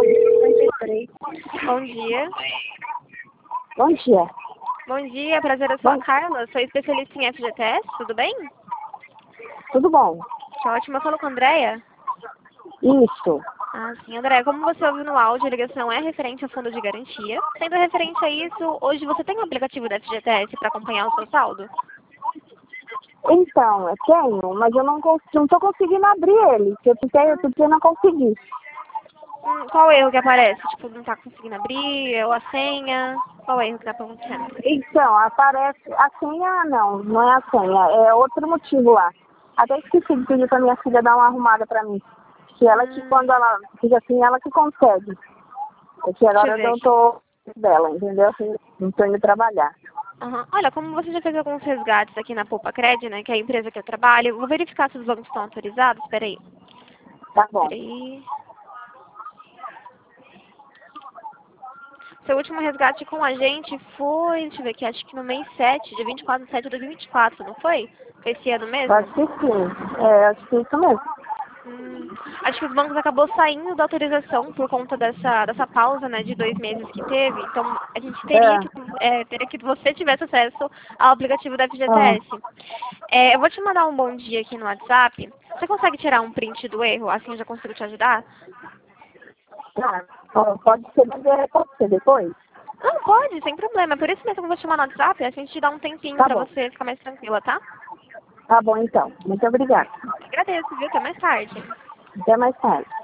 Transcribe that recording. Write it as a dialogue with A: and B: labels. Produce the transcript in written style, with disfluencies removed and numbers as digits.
A: 953.
B: Bom dia.
A: Bom dia.
B: Bom dia, prazer, eu sou a Carla, sou especialista em FGTS, tudo bem?
A: Tudo bom?
B: Que ótimo, eu falo com a Andréia?
A: Isso.
B: Ah, sim, Andréia, como você ouviu no áudio, a ligação é referente ao fundo de garantia. Sendo referente a isso, hoje você tem um aplicativo da FGTS para acompanhar o seu saldo?
A: Então, eu tenho, mas eu não tô conseguindo abrir ele. Eu tentei outro dia e não consegui.
B: Qual o erro que aparece? Tipo, não tá conseguindo abrir, ou a senha? Qual o erro que tá acontecendo?
A: Então, aparece a senha, não é a senha, é outro motivo lá. Até esqueci de pedir pra minha filha dar uma arrumada pra mim. Que ela que quando ela fica assim, ela que consegue. Porque
B: Deixa eu
A: agora
B: ver
A: eu não
B: aqui.
A: tô dela, entendeu? Não tô indo trabalhar.
B: Uhum. Olha, como você já fez alguns resgates aqui na Poupa Cred, né, que é a empresa que eu trabalho, eu vou verificar se os bancos estão autorizados. Peraí.
A: Tá bom.
B: Peraí. Seu último resgate com a gente foi, deixa eu ver aqui, acho que no mês 7, dia 24 de 7 de 2024, não foi? Foi esse ano mesmo?
A: Acho que sim. Acho que isso mesmo.
B: Acho que os bancos acabou saindo da autorização por conta dessa pausa, né, de 2 meses que teve. Então, a gente teria que você tivesse acesso ao aplicativo da
A: Aham.
B: FGTS. Eu vou te mandar um bom dia aqui no WhatsApp. Você consegue tirar um print do erro? Assim eu já consigo te ajudar?
A: Pode ser depois?
B: Não, pode, sem problema. Por isso mesmo que eu vou te mandar no WhatsApp. Assim a gente dá um tempinho
A: Tá
B: pra
A: bom.
B: você ficar mais tranquila, tá?
A: Tá bom, então. Muito obrigada.
B: Agradeço, viu? Até mais tarde.
A: Até mais tarde.